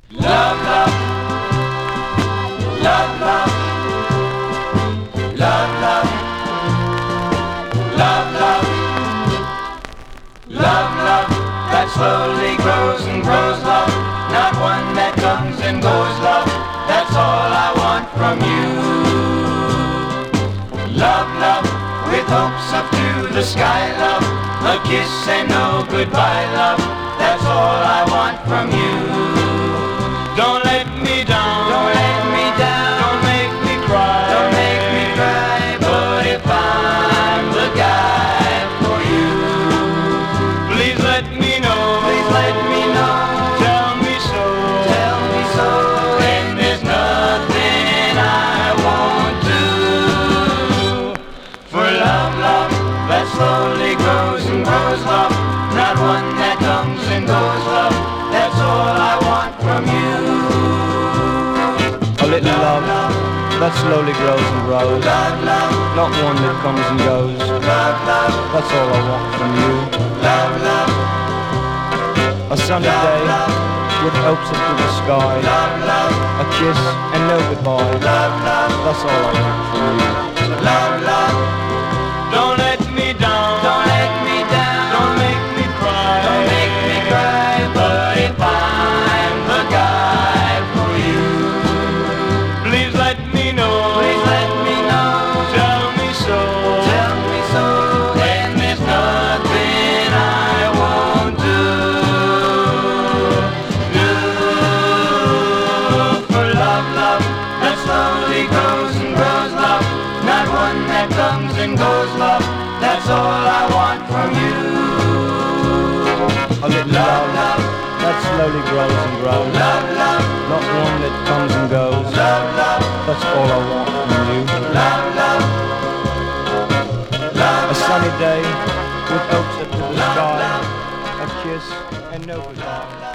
Love, love, love, love, love, love, love, love, love, love, that slowly grows and grows, love, not one that comes and goes, love, that's all I want from you. Love, love, with hopes up to the sky, love, a kiss and no goodbye, love, that's all I want from you. Don't let me down, don't let me down, don't make me cry, don't make me cry, but if I'm the guy for you, please let me know, tell me so, and there's nothing I won't do. For love, love, that slowly grows and grows, love, not one that comes and goes, love, that's all I want from you. A little love that slowly grows and grows, Love, love, not one that comes and goes, love, love, that's all I want from you. love, love, A sunny day with hopes up to the sky, love, love, a kiss and no goodbye, love, love, that's all I want from you. love, love. Don't let me down, don't let me down, don't make me cry, don't make me cry, but if I'm the guy for you, please let me know, tell me so, and there's nothing I won't do. For love, love, that slowly grows and grows, love, not one that comes and goes, love, that's all I want from you. A little love that slowly grows and grows, Love, love, not one that comes and goes, love, love, that's all I want from you. love, love, love, A sunny day with hopes up to the sky, a kiss and no goodbye.